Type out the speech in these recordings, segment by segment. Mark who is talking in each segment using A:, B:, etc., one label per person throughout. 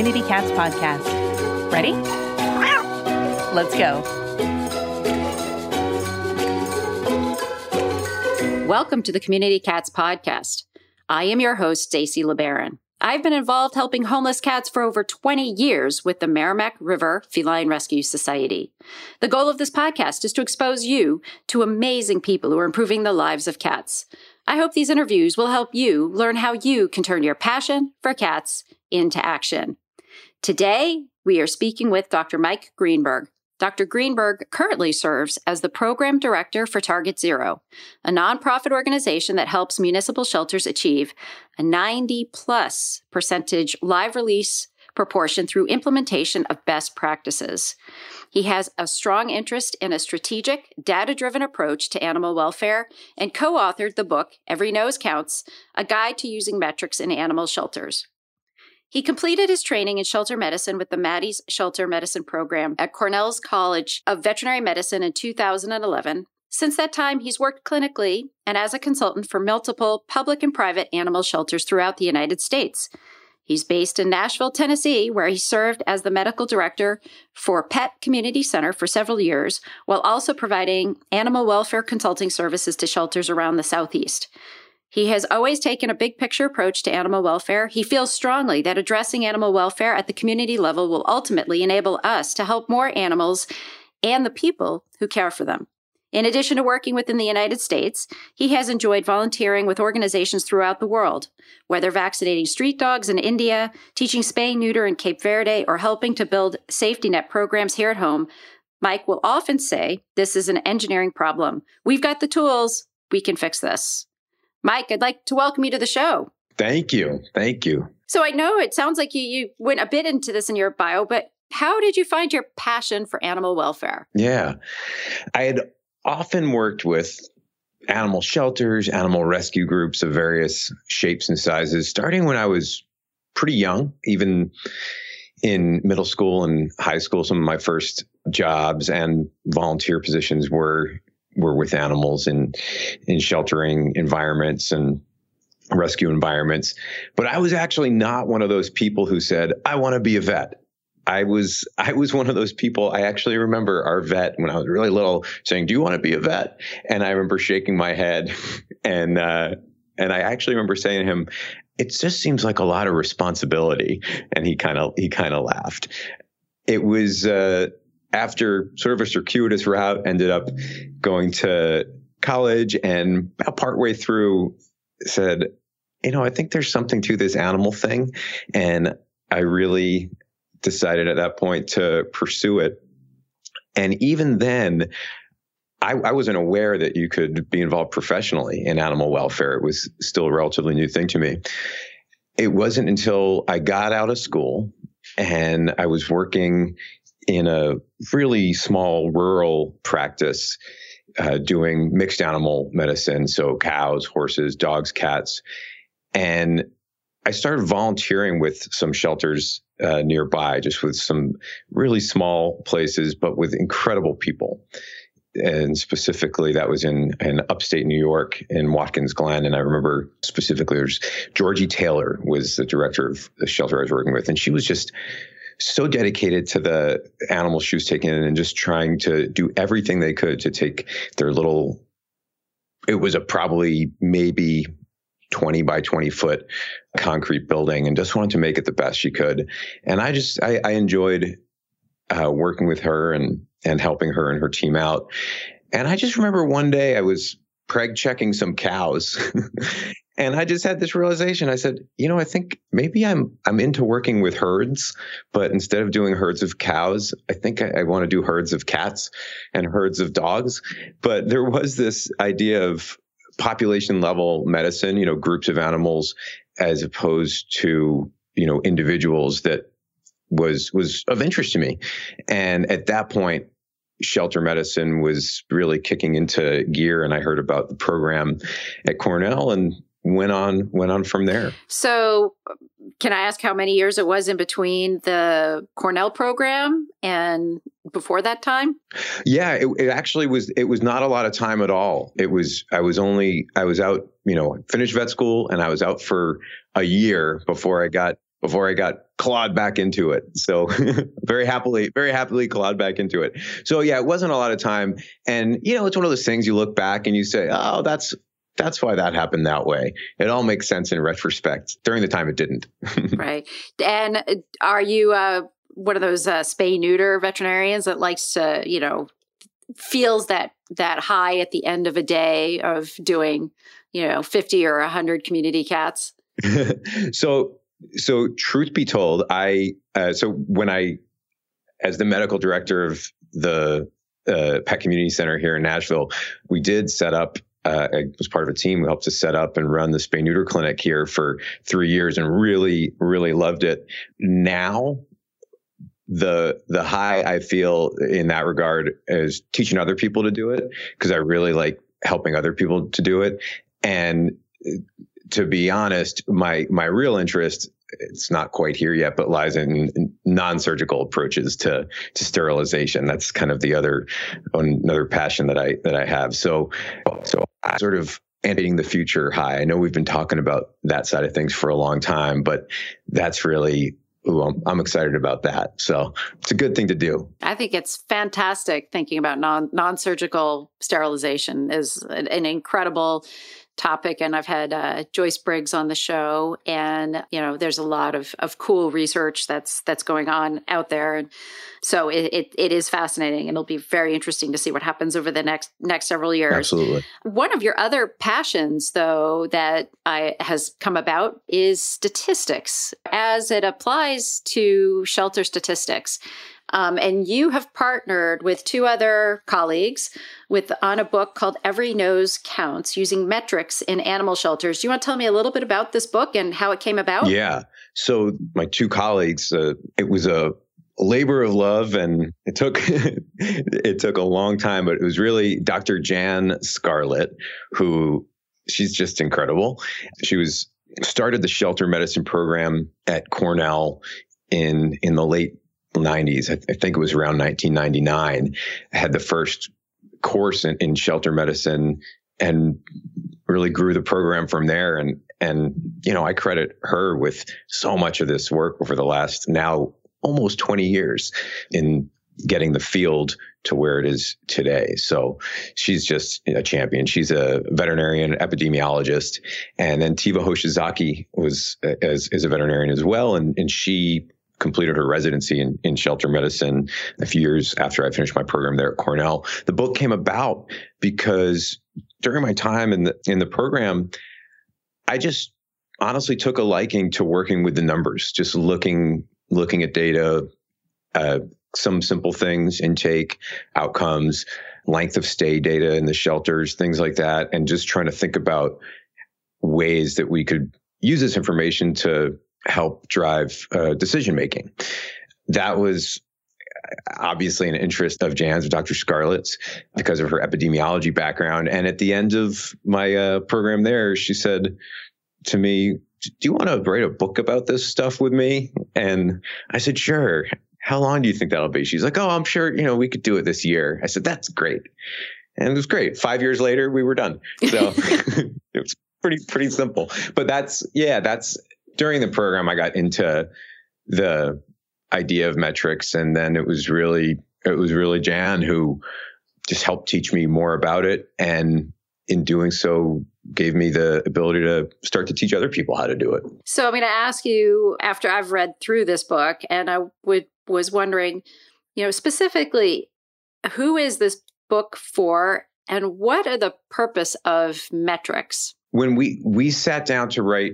A: Community Cats podcast. Ready? Let's go.
B: Welcome to the Community Cats podcast. I am your host, Stacy LeBaron. I've been involved helping homeless cats for over 20 years with the Merrimack River Feline Rescue Society. The goal of this podcast is to expose you to amazing people who are improving the lives of cats. I hope these interviews will help you learn how you can turn your passion for cats into action. Today, we are speaking with Dr. Mike Greenberg. Dr. Greenberg currently serves as the program director for Target Zero, a nonprofit organization that helps municipal shelters achieve a 90+% live release proportion through implementation of best practices. He has a strong interest in a strategic, data-driven approach to animal welfare and co-authored the book, Every Nose Counts, a guide to using metrics in animal shelters. He completed his training in shelter medicine with the Maddie's Shelter Medicine Program at Cornell's College of Veterinary Medicine in 2011. Since that time, he's worked clinically and as a consultant for multiple public and private animal shelters throughout the United States. He's based in Nashville, Tennessee, where he served as the medical director for Pet Community Center for several years, while also providing animal welfare consulting services to shelters around the Southeast. He has always taken a big picture approach to animal welfare. He feels strongly that addressing animal welfare at the community level will ultimately enable us to help more animals and the people who care for them. In addition to working within the United States, he has enjoyed volunteering with organizations throughout the world, whether vaccinating street dogs in India, teaching spay neuter in Cape Verde, or helping to build safety net programs here at home. Mike will often say, "This is an engineering problem. We've got the tools. We can fix this." Mike, I'd like to welcome you to the show.
C: Thank you. Thank you.
B: So I know it sounds like you went a bit into this in your bio, but how did you find your passion for animal welfare?
C: Yeah. I had often worked with animal shelters, animal rescue groups of various shapes and sizes, starting when I was pretty young, even in middle school and high school. Some of my first jobs and volunteer positions were with animals in sheltering environments and rescue environments. But I was actually not one of those people who said, I want to be a vet. I was one of those people. I actually remember our vet when I was really little saying, "Do you want to be a vet?" And I remember shaking my head. And I actually remember saying to him, "It just seems like a lot of responsibility." And he kind of laughed. It was, after sort of a circuitous route, ended up going to college, and about partway through said, I think there's something to this animal thing. And I really decided at that point to pursue it. And even then, I wasn't aware that you could be involved professionally in animal welfare. It was still a relatively new thing to me. It wasn't until I got out of school and I was working in a really small rural practice, doing mixed animal medicine. So cows, horses, dogs, cats. And I started volunteering with some shelters nearby, just with some really small places, but with incredible people. And specifically, that was in upstate New York in Watkins Glen. And I remember specifically, there's Georgie Taylor was the director of the shelter I was working with. And she was just so dedicated to the animals she was taking in and just trying to do everything they could to take their little, it was a probably maybe 20 by 20 foot concrete building, and just wanted to make it the best she could. And I enjoyed working with her and helping her and her team out. And I just remember one day I was preg checking some cows and I just had this realization. I said, I think maybe I'm into working with herds, but instead of doing herds of cows, I think I want to do herds of cats and herds of dogs. But there was this idea of population level medicine, groups of animals, as opposed to, individuals, that was of interest to me. And at that point, shelter medicine was really kicking into gear, and I heard about the program at Cornell and went on from there.
B: So can I ask how many years it was in between the Cornell program and before that time?
C: Yeah, it actually was. It was not a lot of time at all. I was out, finished vet school, and I was out for a year before before I got clawed back into it. So very happily clawed back into it. So yeah, it wasn't a lot of time. And, it's one of those things you look back and you say, oh, that's why that happened that way. It all makes sense in retrospect. During the time, it didn't.
B: Right. And are you one of those spay-neuter veterinarians that likes to, feels that high at the end of a day of doing, 50 or 100 community cats?
C: So truth be told, when I, as the medical director of the Pet Community Center here in Nashville, we did set up, I was part of a team who helped to set up and run the spay neuter clinic here for 3 years and really, really loved it. Now, the high I feel in that regard is teaching other people to do it, because I really like helping other people to do it. And to be honest, my real interest, it's not quite here yet, but lies in non-surgical approaches to sterilization. That's kind of another passion that I have. So I sort of anticipating the future high. I know we've been talking about that side of things for a long time, but that's really, I'm excited about that. So it's a good thing to do.
B: I think it's fantastic. Thinking about non-surgical sterilization is an incredible topic. And I've had Joyce Briggs on the show, and there's a lot of cool research that's going on out there, and so it is fascinating, and it'll be very interesting to see what happens over the next several years.
C: Absolutely.
B: One of your other passions, though, that has come about is statistics, as it applies to shelter statistics. And you have partnered with two other colleagues on a book called Every Nose Counts, using metrics in animal shelters. Do you want to tell me a little bit about this book and how it came about?
C: Yeah. So my two colleagues, it was a labor of love, and it took a long time, but it was really Dr. Jan Scarlett, she's just incredible. She started the shelter medicine program at Cornell in the late 90s. I think it was around 1999. I had the first course in shelter medicine and really grew the program from there. And I credit her with so much of this work over the last now almost 20 years in getting the field to where it is today. So she's just a champion. She's a veterinarian epidemiologist. And then Tiva Hoshizaki is a veterinarian as well. And she completed her residency in shelter medicine a few years after I finished my program there at Cornell. The book came about because during my time in the program, I just honestly took a liking to working with the numbers, just looking at data, some simple things, intake, outcomes, length of stay data in the shelters, things like that, and just trying to think about ways that we could use this information to help drive decision making. That was obviously an interest of Jan's, Dr. Scarlett's, because of her epidemiology background. And at the end of my program there, she said to me, "Do you want to write a book about this stuff with me?" And I said, "Sure. How long do you think that'll be?" She's like, "Oh, I'm sure, we could do it this year." I said, "That's great." And it was great. 5 years later, we were done. So it was pretty simple. But that's during the program, I got into the idea of metrics, and then it was really Jan who just helped teach me more about it, and in doing so, gave me the ability to start to teach other people how to do it.
B: So I'm going to ask you, after I've read through this book, and I was wondering, specifically, who is this book for, and what are the purpose of metrics? When
C: we sat down to write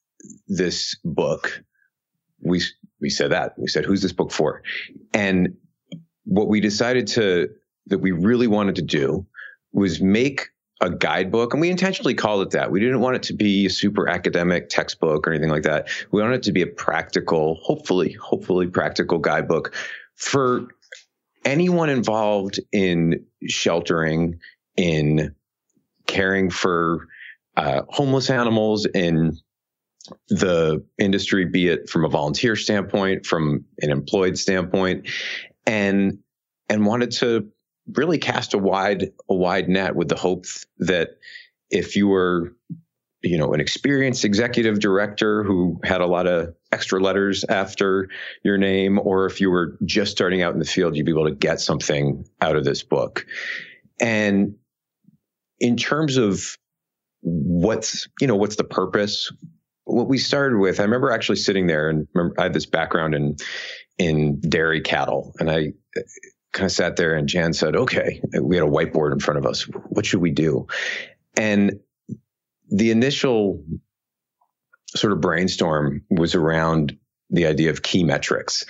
C: this book, we said that. We said, who's this book for? And what we decided that we really wanted to do was make a guidebook, and we intentionally called it that. We didn't want it to be a super academic textbook or anything like that. We wanted it to be a practical, hopefully practical guidebook for anyone involved in sheltering, in caring for homeless animals in the industry, be it from a volunteer standpoint, from an employed standpoint, and wanted to really cast a wide net with the hope that if you were, an experienced executive director who had a lot of extra letters after your name, or if you were just starting out in the field, you'd be able to get something out of this book. And in terms of what's the purpose, what we started with, I remember actually sitting there, and I had this background in dairy cattle, and I kind of sat there, and Jan said, okay, we had a whiteboard in front of us. What should we do? And the initial sort of brainstorm was around the idea of key metrics.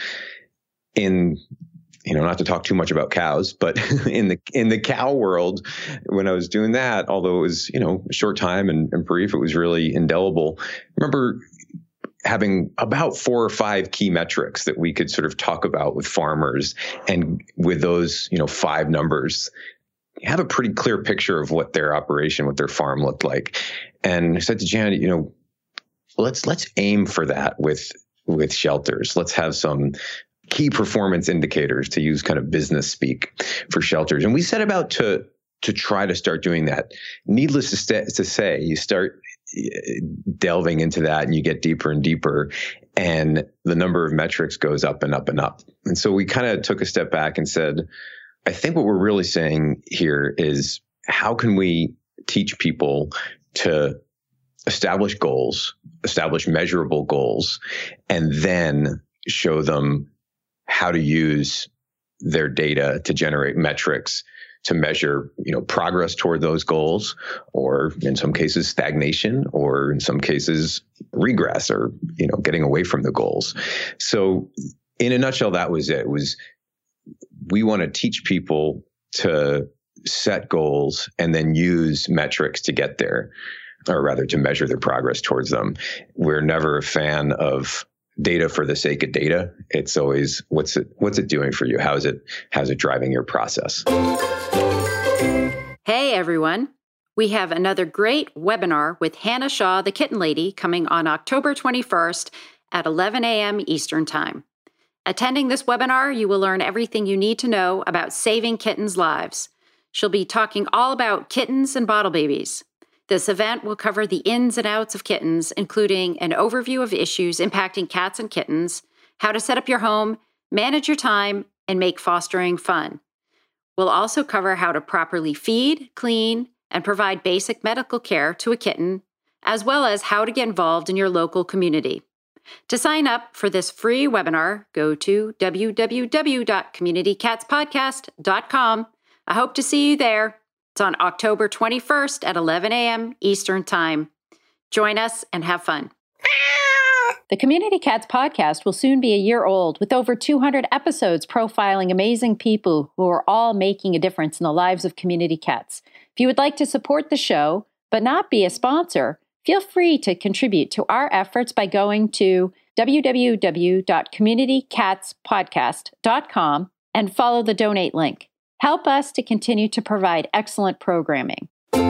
C: Not to talk too much about cows, but in the cow world, when I was doing that, although it was, a short time and brief, it was really indelible. I remember having about 4 or 5 key metrics that we could sort of talk about with farmers, and with those, 5 numbers, have a pretty clear picture of what their operation, what their farm looked like. And I said to Janet, let's aim for that with shelters. Let's have some key performance indicators, to use kind of business speak, for shelters. And we set about to try to start doing that. Needless to say, you start delving into that and you get deeper and deeper, and the number of metrics goes up and up and up. And so we kind of took a step back and said, I think what we're really saying here is, how can we teach people to establish goals, establish measurable goals, and then show them how to use their data to generate metrics to measure, progress toward those goals, or in some cases stagnation, or in some cases regress, or, getting away from the goals. So in a nutshell, that was it. We want to teach people to set goals and then use metrics to get there, or rather to measure their progress towards them. We're never a fan of data for the sake of data. It's always, what's it doing for you? How's it driving your process?
B: Hey, everyone. We have another great webinar with Hannah Shaw, the Kitten Lady, coming on October 21st at 11 a.m. Eastern Time. Attending this webinar, you will learn everything you need to know about saving kittens' lives. She'll be talking all about kittens and bottle babies. This event will cover the ins and outs of kittens, including an overview of issues impacting cats and kittens, how to set up your home, manage your time, and make fostering fun. We'll also cover how to properly feed, clean, and provide basic medical care to a kitten, as well as how to get involved in your local community. To sign up for this free webinar, go to www.communitycatspodcast.com. I hope to see you there. It's on October 21st at 11 a.m. Eastern Time. Join us and have fun. The Community Cats podcast will soon be a year old, with over 200 episodes profiling amazing people who are all making a difference in the lives of community cats. If you would like to support the show, but not be a sponsor, feel free to contribute to our efforts by going to www.communitycatspodcast.com and follow the donate link. Help us to continue to provide excellent programming.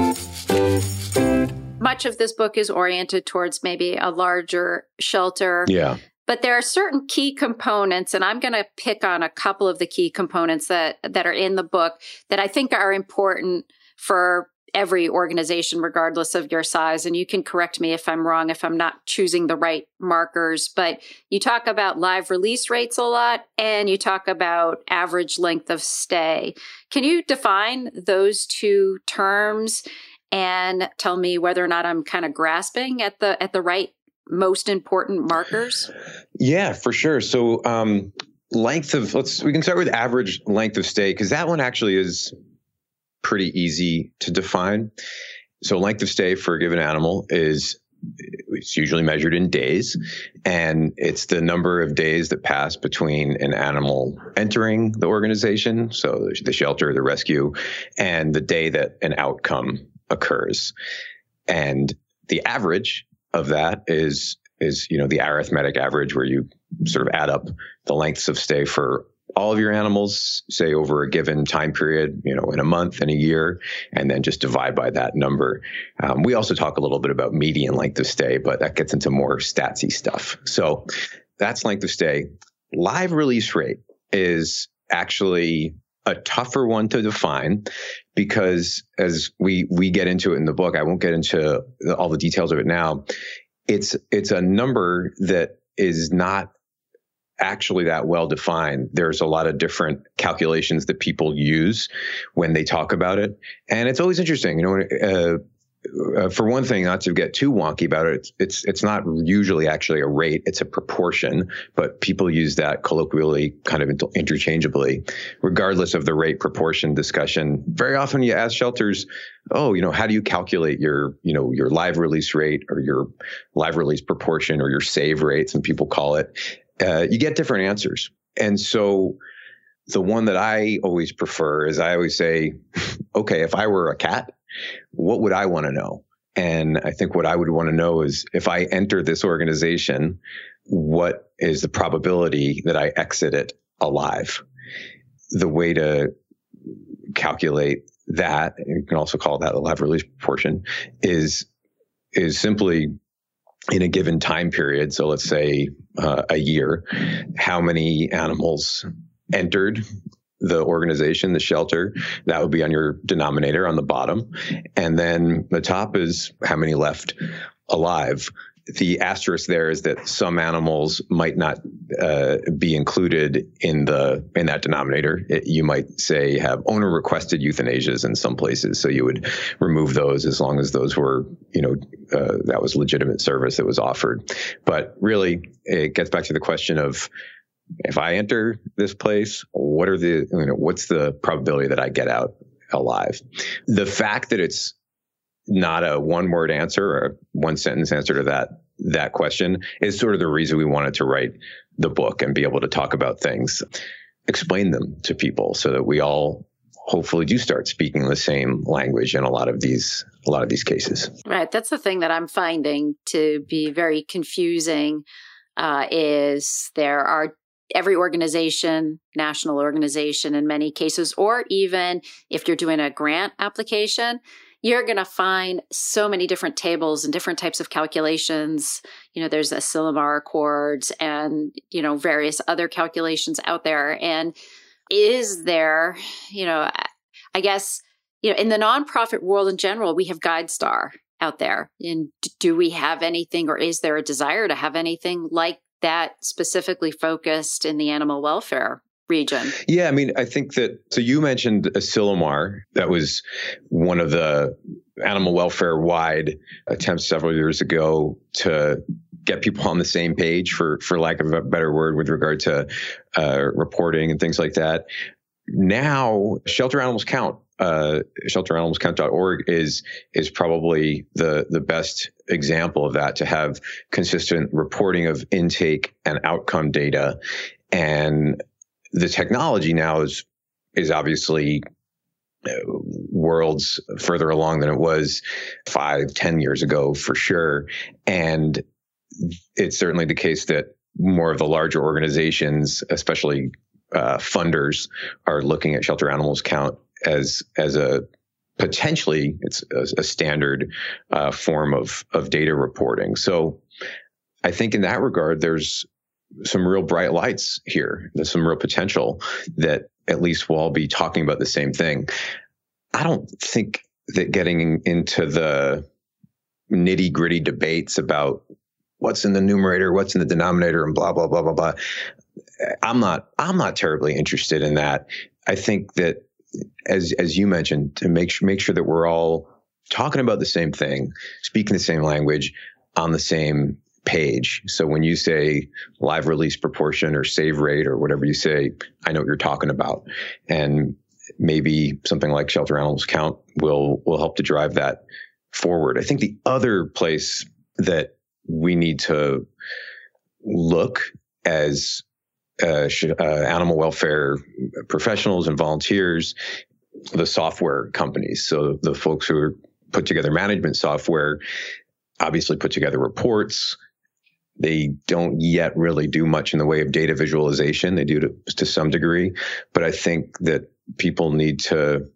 B: Much of this book is oriented towards maybe a larger shelter.
C: Yeah.
B: But there are certain key components, and I'm going to pick on a couple of the key components that are in the book that I think are important for every organization, regardless of your size. And you can correct me if I'm wrong, if I'm not choosing the right markers. But you talk about live release rates a lot, and you talk about average length of stay. Can you define those two terms and tell me whether or not I'm kind of grasping at the right most important markers?
C: Yeah, for sure. So we can start with average length of stay, because that one actually is pretty easy to define. So length of stay for a given animal it's usually measured in days, and it's the number of days that pass between an animal entering the organization, so the shelter, the rescue, and the day that an outcome occurs. And the average of that is the arithmetic average, where you sort of add up the lengths of stay for all of your animals, say over a given time period, in a month and a year, and then just divide by that number. We also talk a little bit about median length of stay, but that gets into more statsy stuff. So that's length of stay. Live release rate is actually a tougher one to define, because as we get into it in the book, I won't get into all the details of it now. It's a number that is not actually that well defined. There's a lot of different calculations that people use when they talk about it. And it's always interesting, for one thing, not to get too wonky about it, it's not usually actually a rate, it's a proportion, but people use that colloquially kind of interchangeably, regardless of the rate proportion discussion. Very often you ask shelters, how do you calculate your live release rate or your live release proportion or your save rate, some people call it. You get different answers. And so the one that I always prefer is I always say, okay, if I were a cat, what would I want to know? And I think what I would want to know is if I enter this organization, what is the probability that I exit it alive? The way to calculate that, and you can also call that the live release proportion, is simply in a given time period. So let's say a year, how many animals entered the organization, the shelter. That would be on your denominator on the bottom. And then the top is how many left alive. The asterisk there is that some animals might not be included in that denominator. You might say have owner requested euthanasias in some places. So you would remove those as long as those were, that was legitimate service that was offered. But really, it gets back to the question of, if I enter this place, what's the probability that I get out alive? The fact that it's not a one-word answer or a one-sentence answer to that question is sort of the reason we wanted to write the book and be able to talk about things, explain them to people so that we all hopefully do start speaking the same language in a lot of these cases.
B: Right. That's the thing that I'm finding to be very confusing, is there are every organization, national organization in many cases, or even if you're doing a grant application, you're going to find so many different tables and different types of calculations. There's Asilomar Accords and, various other calculations out there. And is there, I guess, in the nonprofit world in general, we have GuideStar out there. And do we have anything, or is there a desire to have anything like that specifically focused in the animal welfare region?
C: Yeah, I think that, so you mentioned Asilomar. That was one of the animal welfare wide attempts several years ago to get people on the same page, for lack of a better word, with regard to reporting and things like that. Now, Shelter Animals Count, shelteranimals.org is probably the best example of that, to have consistent reporting of intake and outcome data. And the technology now is obviously worlds further along than it was 5-10 years ago, for sure. And it's certainly the case that more of the larger organizations, especially funders, are looking at Shelter Animals Count as a potentially it's a standard form of data reporting. So I think in that regard, there's some real bright lights here. There's some real potential that at least we'll all be talking about the same thing. I don't think that getting into the nitty gritty debates about what's in the numerator, what's in the denominator, and blah, blah, blah, blah, blah. I'm not terribly interested in that. I think that, as you mentioned, to make sure that we're all talking about the same thing, speaking the same language, on the same page. So when you say live release proportion or save rate or whatever you say, I know what you're talking about. And maybe something like Shelter Animals Count will help to drive that forward. I think the other place that we need to look as animal welfare professionals and volunteers, the software companies. So the folks who put together management software obviously put together reports. They don't yet really do much in the way of data visualization. They do to some degree, but I think that people need to,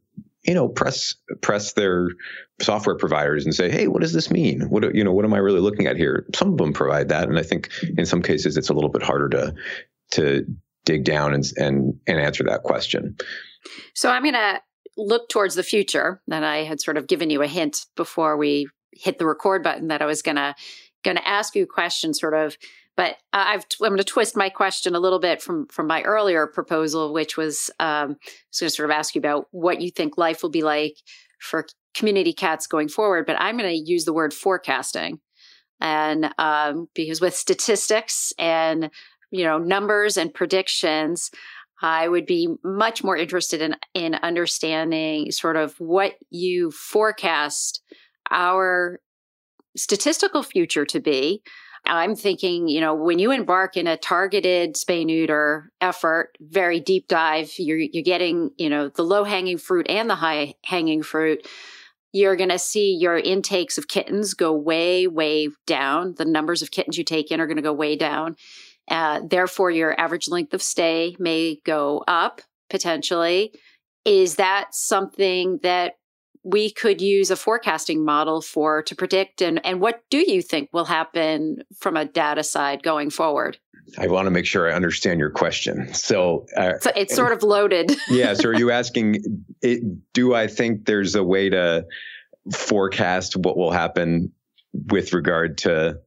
C: press their software providers and say, hey, what does this mean? What am I really looking at here? Some of them provide that. And I think in some cases it's a little bit harder to dig down and answer that question.
B: So I'm going to look towards the future. That I had sort of given you a hint before we hit the record button that I was going to ask you a question sort of But I'm going to twist my question a little bit from my earlier proposal, which was going to sort of ask you about what you think life will be like for community cats going forward. But I'm going to use the word forecasting, and because with statistics and numbers and predictions, I would be much more interested in understanding sort of what you forecast our statistical future to be. I'm thinking, when you embark in a targeted spay-neuter effort, very deep dive, you're getting, the low-hanging fruit and the high-hanging fruit. You're going to see your intakes of kittens go way, way down. The numbers of kittens you take in are going to go way down. Therefore, your average length of stay may go up potentially. Is that something that we could use a forecasting model to predict? And what do you think will happen from a data side going forward?
C: I want to make sure I understand your question. So
B: it's sort of loaded.
C: Yeah. So are you asking, do I think there's a way to forecast what will happen with regard to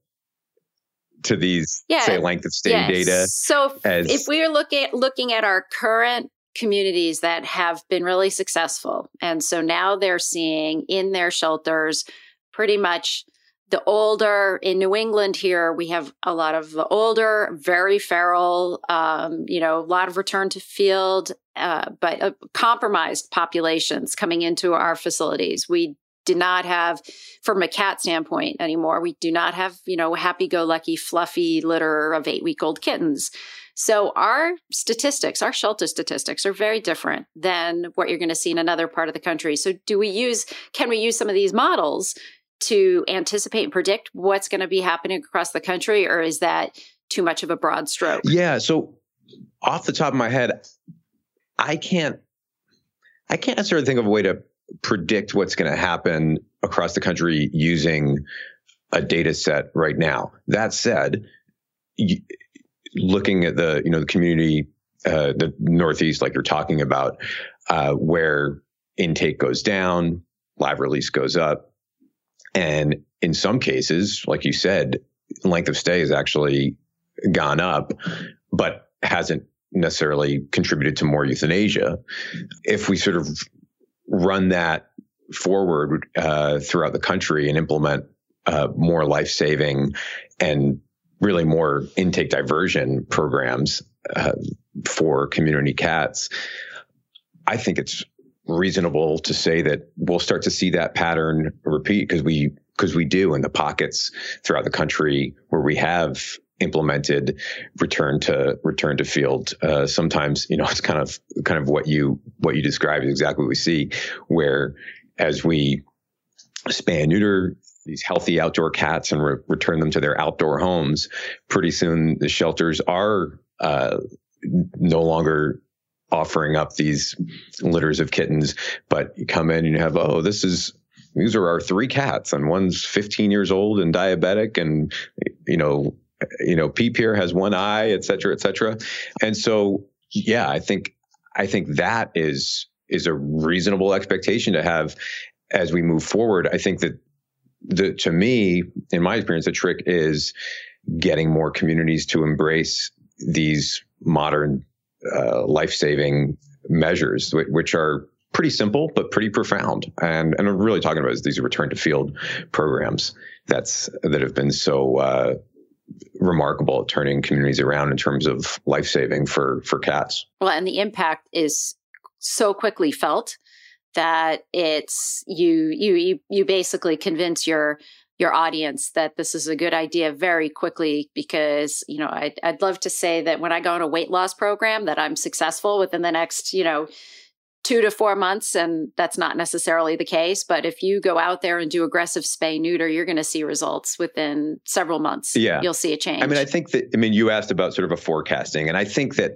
C: these, say, length of stay data?
B: So if we are looking at our current communities that have been really successful, and so now they're seeing in their shelters pretty much the older, in New England here, we have a lot of the older, very feral, a lot of return to field, but compromised populations coming into our facilities. We do not have, from a cat standpoint anymore, we do not have, happy-go-lucky, fluffy litter of 8-week-old kittens. So our statistics, our shelter statistics are very different than what you're going to see in another part of the country. So can we use some of these models to anticipate and predict what's going to be happening across the country, or is that too much of a broad stroke?
C: Yeah. So off the top of my head, I can't necessarily think of a way to predict what's going to happen across the country using a data set right now. That said, looking at the community, the Northeast, like you're talking about, where intake goes down, live release goes up. And in some cases, like you said, length of stay has actually gone up, but hasn't necessarily contributed to more euthanasia. If we sort of run that forward throughout the country and implement more life-saving and really more intake diversion programs for community cats, I think it's reasonable to say that we'll start to see that pattern repeat, because we do in the pockets throughout the country where we have implemented return to field. Sometimes, it's kind of what you described is exactly what we see, where as we spay and neuter these healthy outdoor cats and return them to their outdoor homes, pretty soon the shelters are no longer offering up these litters of kittens, but you come in and you have, these are our 3 cats, and one's 15 years old and diabetic, and Peep here has 1 eye, et cetera, et cetera. And so, yeah, I think that is a reasonable expectation to have as we move forward. I think that to me, in my experience, the trick is getting more communities to embrace these modern life-saving measures, which are pretty simple but pretty profound. And I'm really talking about these return to field programs that have been so remarkable at turning communities around in terms of life-saving for cats.
B: Well, and the impact is so quickly felt that it's you basically convince your audience that this is a good idea very quickly, because, I'd love to say that when I go on a weight loss program that I'm successful within the next, 2 to 4 months, and that's not necessarily the case. But if you go out there and do aggressive spay neuter, you're going to see results within several months. Yeah. You'll see a change.
C: You asked about sort of a forecasting, and I think that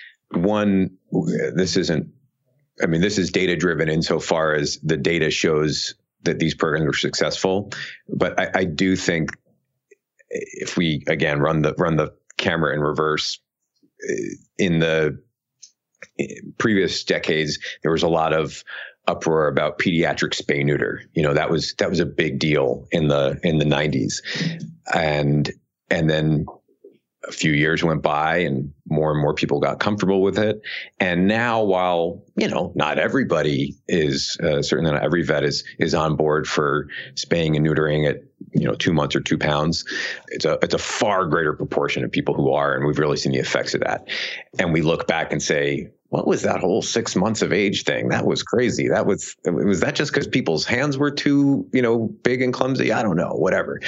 C: this is data driven insofar as the data shows that these programs are successful. But I do think if we, again, run the camera in reverse, in the previous decades, there was a lot of uproar about pediatric spay neuter. That was a big deal in the 90s. And then a few years went by and more people got comfortable with it. And now, while, not everybody is, certainly not every vet is on board for spaying and neutering at, 2 months or 2 pounds, it's a far greater proportion of people who are, and we've really seen the effects of that. And we look back and say, what was that whole 6 months of age thing? That was crazy. Was that just because people's hands were too, big and clumsy? I don't know, whatever.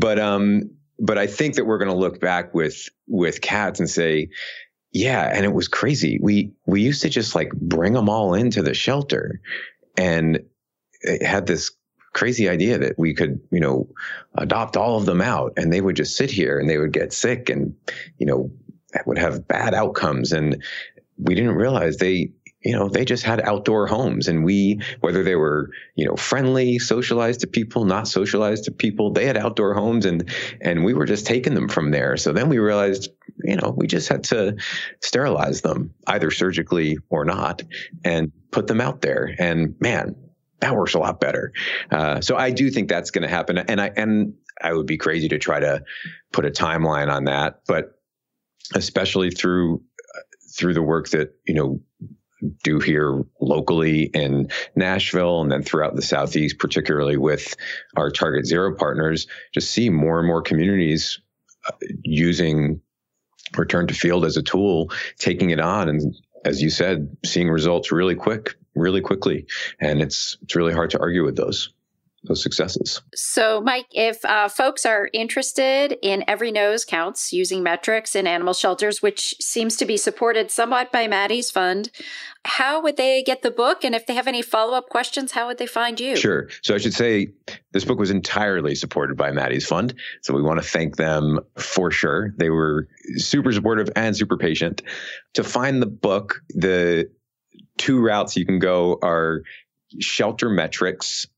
C: But I think that we're going to look back with cats and say, yeah, and it was crazy. We used to just like bring them all into the shelter, and it had this crazy idea that we could, adopt all of them out, and they would just sit here and they would get sick and, would have bad outcomes. And we didn't realize they just had outdoor homes, and whether they were, friendly, socialized to people, not socialized to people, they had outdoor homes, and we were just taking them from there. So then we realized, we just had to sterilize them, either surgically or not, and put them out there. And man, that works a lot better. So I do think that's going to happen. And I would be crazy to try to put a timeline on that, but especially through the work that, do here locally in Nashville and then throughout the Southeast, particularly with our Target Zero partners, just see more and more communities using Return to Field as a tool, taking it on, and as you said, seeing results really quickly. And it's really hard to argue with those successes.
B: So, Mike, if folks are interested in Every Nose Counts using metrics in animal shelters, which seems to be supported somewhat by Maddie's Fund, how would they get the book? And if they have any follow-up questions, how would they find you?
C: Sure. So I should say this book was entirely supported by Maddie's Fund. So we want to thank them for sure. They were super supportive and super patient. To find the book, the 2 routes you can go are sheltermetrics.org.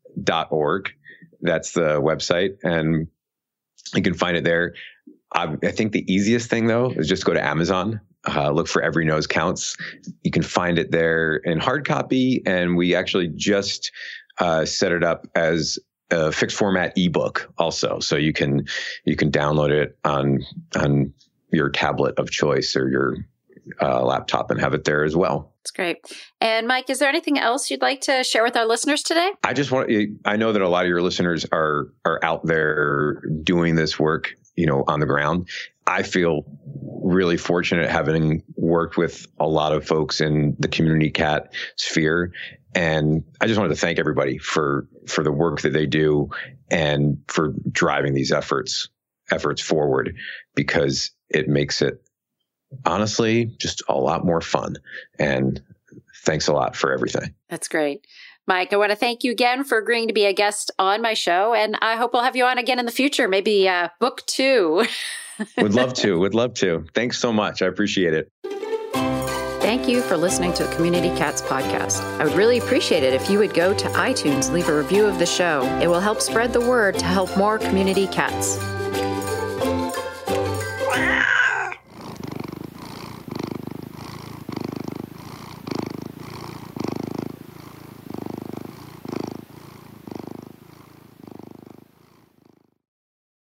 C: That's the website, and you can find it there. I think the easiest thing, though, is just go to Amazon, look for Every Nose Counts. You can find it there in hard copy, and we actually just set it up as a fixed format ebook also. So you can download it on your tablet of choice or your laptop and have it there as well.
B: That's great. And Mike, is there anything else you'd like to share with our listeners today?
C: I know that a lot of your listeners are out there doing this work, on the ground. I feel really fortunate having worked with a lot of folks in the community cat sphere. And I just wanted to thank everybody for the work that they do and for driving these efforts forward, because it makes it honestly just a lot more fun. And thanks a lot for everything.
B: That's great. Mike, I want to thank you again for agreeing to be a guest on my show. And I hope we'll have you on again in the future, maybe book 2.
C: Would love to. Thanks so much. I appreciate it.
B: Thank you for listening to the Community Cats podcast. I would really appreciate it if you would go to iTunes, leave a review of the show. It will help spread the word to help more community cats.